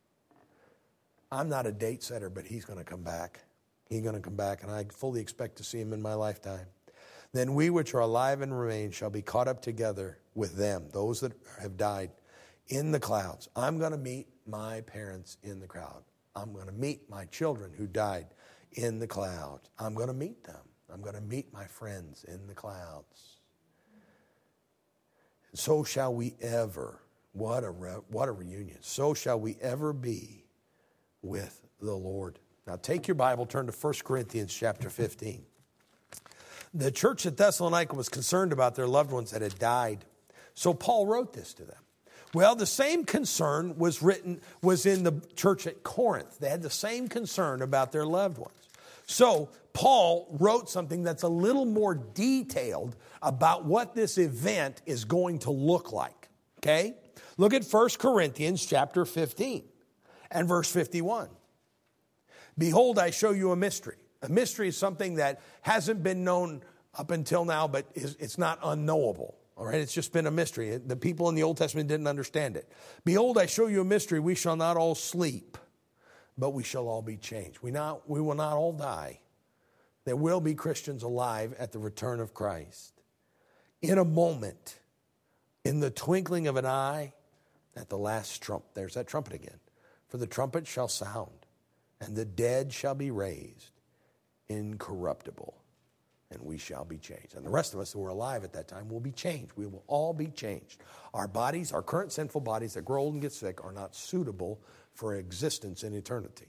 I'm not a date setter, but he's going to come back. He's going to come back, and I fully expect to see him in my lifetime. Then we which are alive and remain shall be caught up together with them, those that have died, in the clouds. I'm going to meet my parents in the cloud. I'm going to meet my children who died in the clouds. I'm going to meet them. I'm going to meet my friends in the clouds. And so shall we ever, what a, re, what a reunion, so shall we ever be with the Lord. Now take your Bible, turn to First Corinthians chapter fifteen. The church at Thessalonica was concerned about their loved ones that had died. So Paul wrote this to them. Well, the same concern was written, was in the church at Corinth. They had the same concern about their loved ones. So Paul wrote something that's a little more detailed about what this event is going to look like. Okay? Look at First Corinthians chapter fifteen and verse fifty-one. Behold, I show you a mystery. A mystery is something that hasn't been known up until now, but is, it's not unknowable. All right, it's just been a mystery. The people in the Old Testament didn't understand it. Behold, I show you a mystery. We shall not all sleep, but we shall all be changed. We, not, we will not all die. There will be Christians alive at the return of Christ. In a moment, in the twinkling of an eye, at the last trump. There's that trumpet again. For the trumpet shall sound, and the dead shall be raised incorruptible, and we shall be changed. And the rest of us who are alive at that time will be changed. We will all be changed. Our bodies, our current sinful bodies that grow old and get sick, are not suitable for existence in eternity.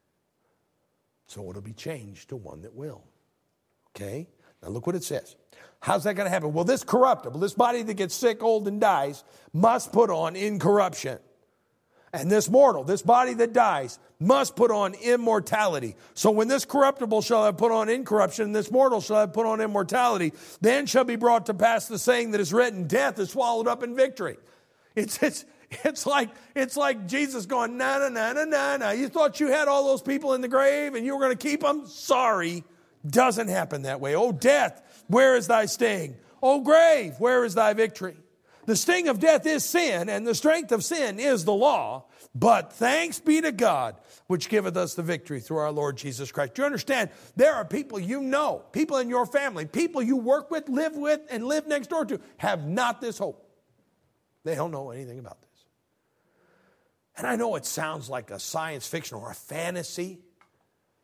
So it'll be changed to one that will. Okay? Now look what it says. How's that going to happen? Well, this corruptible, this body that gets sick, old, and dies, must put on incorruption. And this mortal, this body that dies, must put on immortality. So when this corruptible shall have put on incorruption, and this mortal shall have put on immortality, then shall be brought to pass the saying that is written, death is swallowed up in victory. It's, it's, it's, like, it's like Jesus going, no, no, no, no, no, no. You thought you had all those people in the grave and you were going to keep them? Sorry, doesn't happen that way. Oh, death, where is thy sting? Oh, grave, where is thy victory? The sting of death is sin, and the strength of sin is the law. But thanks be to God, which giveth us the victory through our Lord Jesus Christ. Do you understand? There are people you know, people in your family, people you work with, live with, and live next door to, have not this hope. They don't know anything about this. And I know it sounds like a science fiction or a fantasy,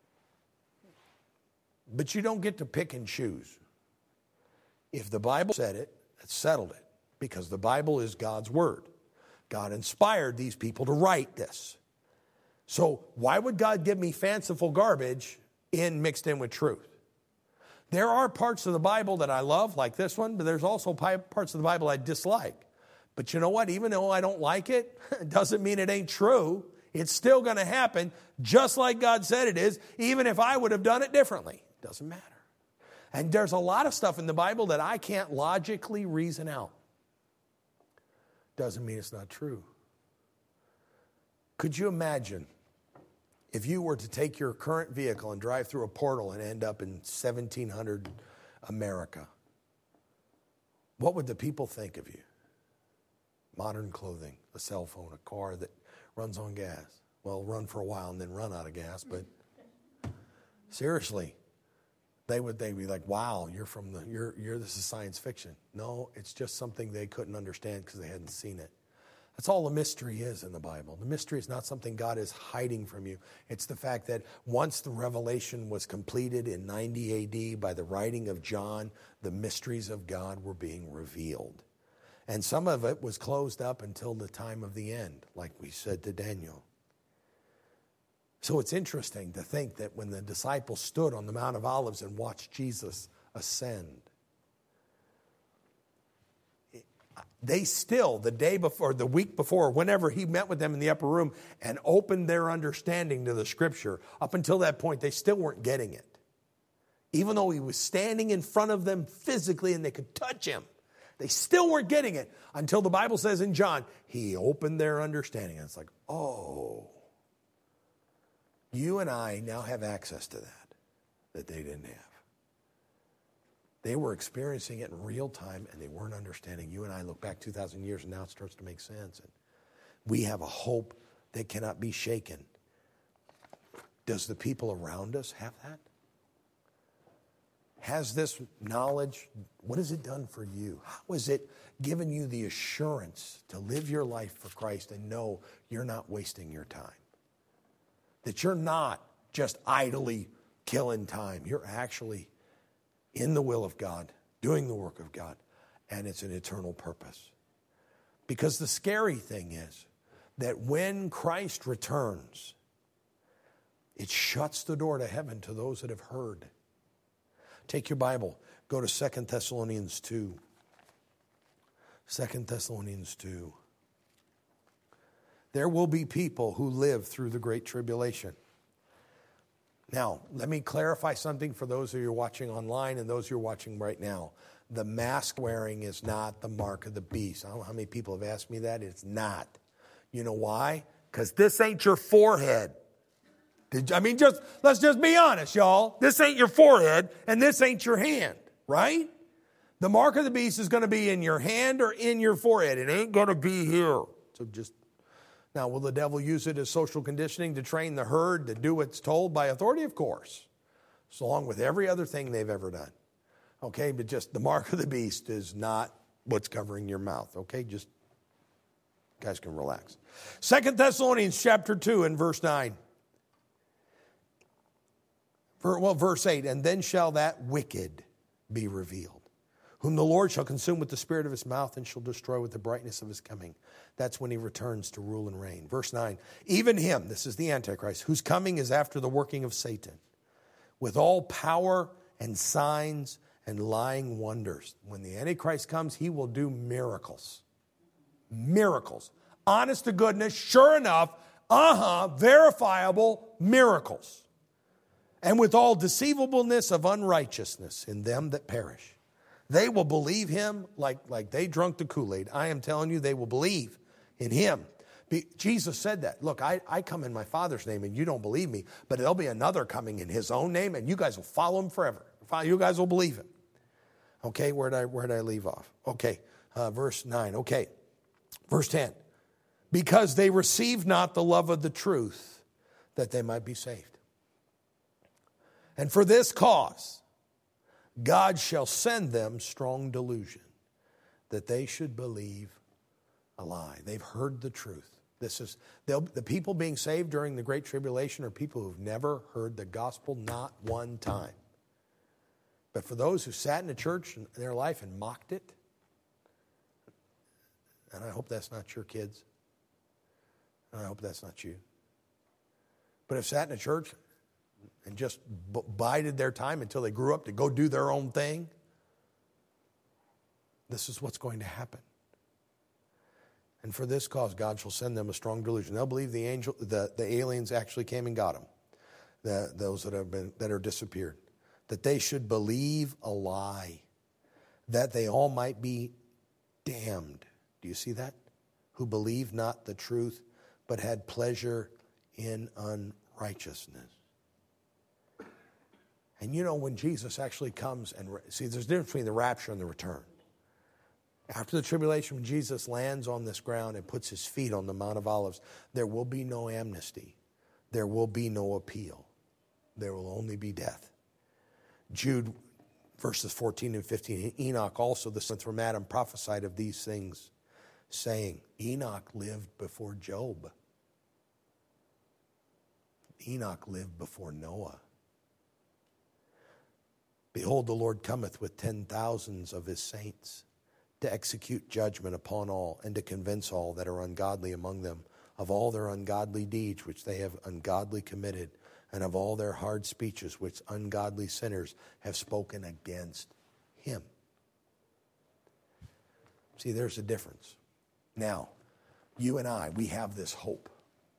But you don't get to pick and choose. If the Bible said it, it settled it. Because the Bible is God's word. God inspired these people to write this. So why would God give me fanciful garbage in mixed in with truth? There are parts of the Bible that I love, like this one, but there's also parts of the Bible I dislike. But you know what? Even though I don't like it, it doesn't mean it ain't true. It's still going to happen just like God said it is, even if I would have done it differently. It doesn't matter. And there's a lot of stuff in the Bible that I can't logically reason out. Doesn't mean it's not true. Could you imagine if you were to take your current vehicle and drive through a portal and end up in seventeen hundred America? What would the people think of you? Modern clothing, a cell phone, a car that runs on gas. Well, run for a while and then run out of gas, but seriously, they would they'd be like, "Wow, you're from the you're you're this is science fiction." No, it's just something they couldn't understand because they hadn't seen it. That's all the mystery is in the Bible. The mystery is not something God is hiding from you. It's the fact that once the revelation was completed in ninety A D by the writing of John, the mysteries of God were being revealed. And some of it was closed up until the time of the end, like we said to Daniel. So it's interesting to think that when the disciples stood on the Mount of Olives and watched Jesus ascend, they still, the day before, the week before, whenever he met with them in the upper room and opened their understanding to the Scripture, up until that point, they still weren't getting it. Even though he was standing in front of them physically and they could touch him, they still weren't getting it until the Bible says in John, he opened their understanding. And it's like, oh, you and I now have access to that, that they didn't have. They were experiencing it in real time, and they weren't understanding. You and I look back two thousand years, and now it starts to make sense. And we have a hope that cannot be shaken. Does the people around us have that? Has this knowledge, what has it done for you? How has it given you the assurance to live your life for Christ and know you're not wasting your time? That you're not just idly killing time. You're actually in the will of God, doing the work of God, and it's an eternal purpose. Because the scary thing is that when Christ returns, it shuts the door to heaven to those that have heard. Take your Bible, go to Second Thessalonians two. Second Thessalonians two. There will be people who live through the Great Tribulation. Now, let me clarify something for those of you watching online and those who are watching right now. The mask wearing is not the mark of the beast. I don't know how many people have asked me that. It's not. You know why? Because this ain't your forehead. Did, I mean, just let's just be honest, y'all. This ain't your forehead, and this ain't your hand, right? The mark of the beast is going to be in your hand or in your forehead. It ain't going to be here. So just now, will the devil use it as social conditioning to train the herd to do what's told by authority? Of course, so along with every other thing they've ever done. Okay, but just the mark of the beast is not what's covering your mouth. Okay, just you guys can relax. Second Thessalonians chapter two and verse nine. Well, verse eight, and then shall that wicked be revealed, whom the Lord shall consume with the spirit of his mouth and shall destroy with the brightness of his coming. That's when he returns to rule and reign. Verse nine, even him, this is the Antichrist, whose coming is after the working of Satan, with all power and signs and lying wonders. When the Antichrist comes, he will do miracles. Miracles. Honest to goodness, sure enough, uh-huh, verifiable miracles. And with all deceivableness of unrighteousness in them that perish. They will believe him like, like they drunk the Kool-Aid. I am telling you, they will believe in him. Be, Jesus said that. Look, I, I come in my Father's name and you don't believe me, but there'll be another coming in his own name and you guys will follow him forever. You guys will believe him. Okay, where did I, where did I leave off? Okay, uh, verse nine. Okay, verse ten. Because they received not the love of the truth that they might be saved. And for this cause, God shall send them strong delusion, that they should believe a lie. They've heard the truth. This is the people being saved during the Great Tribulation are people who've never heard the gospel, not one time. But for those who sat in the church in their life and mocked it, and I hope that's not your kids, and I hope that's not you, but have sat in a church and just b- bided their time until they grew up to go do their own thing, this is what's going to happen. And for this cause, God shall send them a strong delusion. They'll believe the angel, the, the aliens actually came and got them, the, those that have been that are disappeared. That they should believe a lie, that they all might be damned. Do you see that? Who believed not the truth, but had pleasure in unrighteousness. And you know, when Jesus actually comes and, see, there's a difference between the rapture and the return. After the tribulation, when Jesus lands on this ground and puts his feet on the Mount of Olives, there will be no amnesty. There will be no appeal. There will only be death. Jude, verses fourteen and fifteen, Enoch also, the son from Adam, prophesied of these things, saying, Enoch lived before Job. Enoch lived before Noah. Behold, the Lord cometh with ten thousands of his saints to execute judgment upon all and to convince all that are ungodly among them of all their ungodly deeds which they have ungodly committed, and of all their hard speeches which ungodly sinners have spoken against him. See, there's a difference. Now, you and I, we have this hope.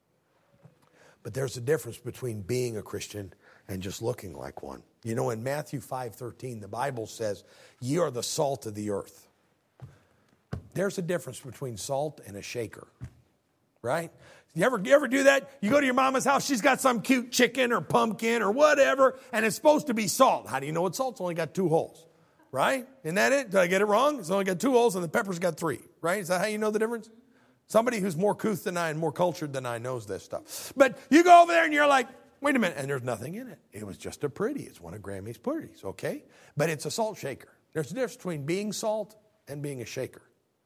But there's a difference between being a Christian and just looking like one. You know, in Matthew five thirteen, the Bible says, ye are the salt of the earth. There's a difference between salt and a shaker, right? You ever, you ever do that? You go to your mama's house, she's got some cute chicken or pumpkin or whatever, and it's supposed to be salt. How do you know it's salt? It's only got two holes, right? Isn't that it? Did I get it wrong? It's only got two holes and the pepper's got three, right? Is that how you know the difference? Somebody who's more couth than I and more cultured than I knows this stuff. But you go over there and you're like, wait a minute, and there's nothing in it. It was just a pretty. It's one of Grammy's pretties, okay? But it's a salt shaker. There's a difference between being salt and being a shaker.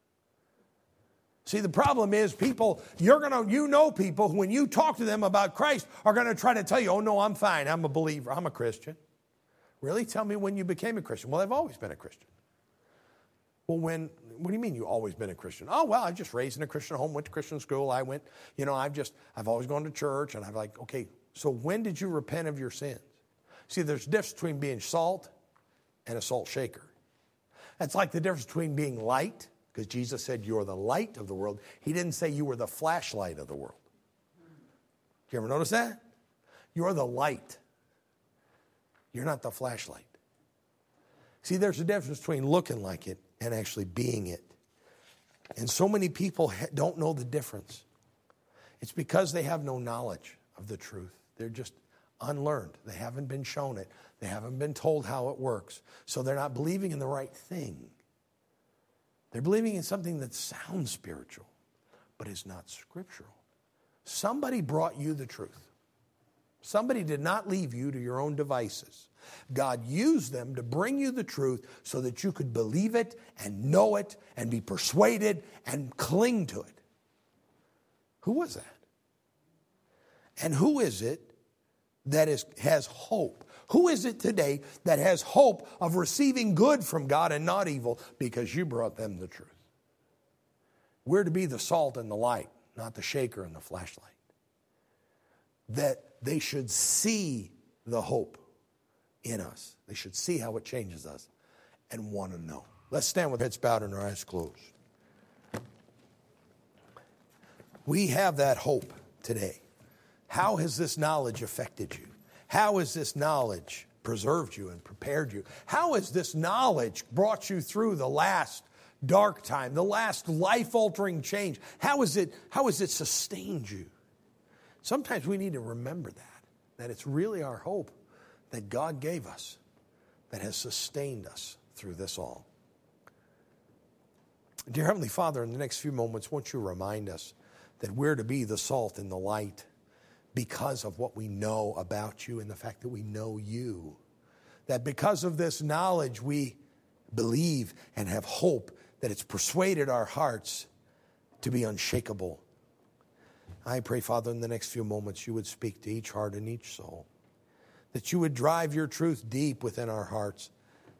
See, the problem is people, you're going to, you know people, when you talk to them about Christ, are going to try to tell you, oh, no, I'm fine. I'm a believer. I'm a Christian. Really? Tell me when you became a Christian. Well, I've always been a Christian. Well, when, what do you mean you've always been a Christian? Oh, well, I just raised in a Christian home, went to Christian school. I went, you know, I've just, I've always gone to church. And I'm like, okay, so when did you repent of your sins? See, there's a difference between being salt and a salt shaker. That's like the difference between being light, because Jesus said you're the light of the world. He didn't say you were the flashlight of the world. Do you ever notice that? You're the light. You're not the flashlight. See, there's a difference between looking like it and actually being it. And so many people don't know the difference. It's because they have no knowledge of the truth. They're just unlearned. They haven't been shown it. They haven't been told how it works. So they're not believing in the right thing. They're believing in something that sounds spiritual, but is not scriptural. Somebody brought you the truth. Somebody did not leave you to your own devices. God used them to bring you the truth so that you could believe it and know it and be persuaded and cling to it. Who was that? And who is it that is, has hope? Who is it today that has hope of receiving good from God and not evil because you brought them the truth? We're to be the salt and the light, not the shaker and the flashlight. That they should see the hope in us. They should see how it changes us and want to know. Let's stand with heads bowed and our eyes closed. We have that hope today. How has this knowledge affected you? How has this knowledge preserved you and prepared you? How has this knowledge brought you through the last dark time, the last life-altering change? How has it, how has it sustained you? Sometimes we need to remember that, that it's really our hope that God gave us that has sustained us through this all. Dear Heavenly Father, in the next few moments, won't you remind us that we're to be the salt and the light because of what we know about you and the fact that we know you. That because of this knowledge, we believe and have hope that it's persuaded our hearts to be unshakable. I pray, Father, in the next few moments, you would speak to each heart and each soul. That you would drive your truth deep within our hearts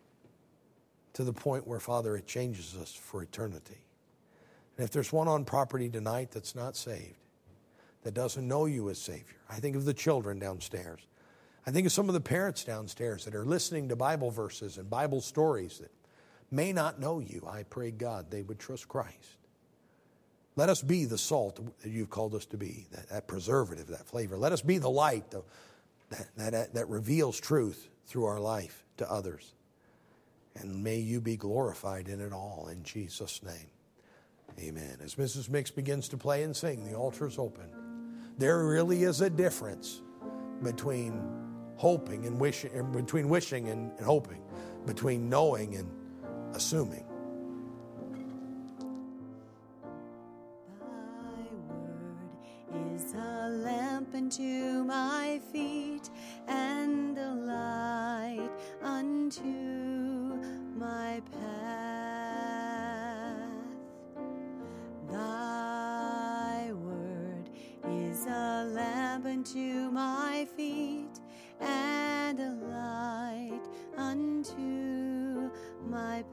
to the point where, Father, it changes us for eternity. And if there's one on property tonight that's not saved, that doesn't know you as Savior, I think of the children downstairs. I think of some of the parents downstairs that are listening to Bible verses and Bible stories that may not know you. I pray, God, they would trust Christ. Let us be the salt that you've called us to be, that, that preservative, that flavor. Let us be the light the, that, that, that reveals truth through our life to others. And may you be glorified in it all, in Jesus' name. Amen. As Missus Mix begins to play and sing, the altar is open. There really is a difference between hoping and wishing, between wishing and, and hoping, between knowing and assuming. Thy word is a lamp unto my feet and a light unto my path. Thy word is a lamp unto my feet and a light unto my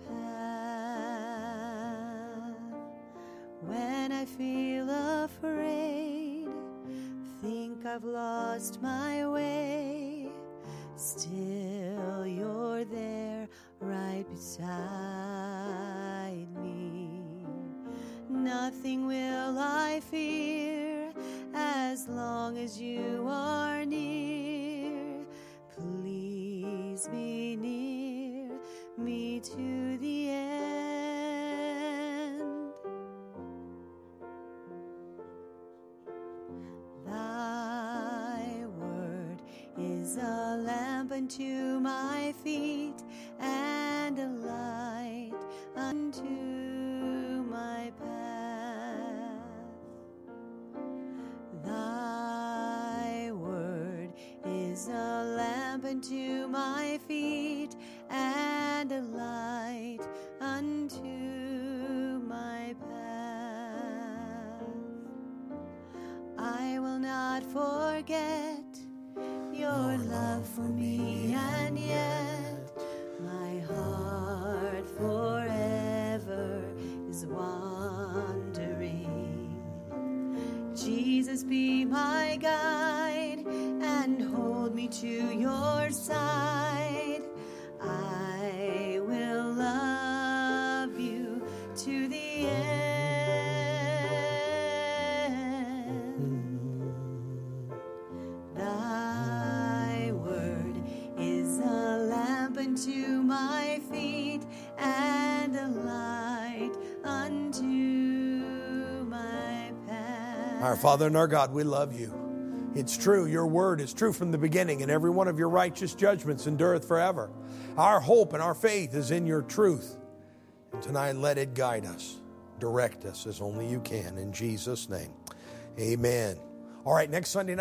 path. When I feel afraid, think I've lost my way, still you're there right beside me. Nothing will I fear as long as you are near. Please be near me to the end. Thy word is a lamp unto my feet and a light unto my path. Thy word is a lamp unto my feet and a light unto my path. I will not forget your love for me, and yet my heart forever is wandering. Jesus, be my guide and hold me to your side. I will love you to the end. Thy word is a lamp unto my feet and a light unto my path. Our Father and our God, we love you. It's true. Your word is true from the beginning, and every one of your righteous judgments endureth forever. Our hope and our faith is in your truth. And tonight, let it guide us, direct us as only you can. In Jesus' name, amen. All right, next Sunday night.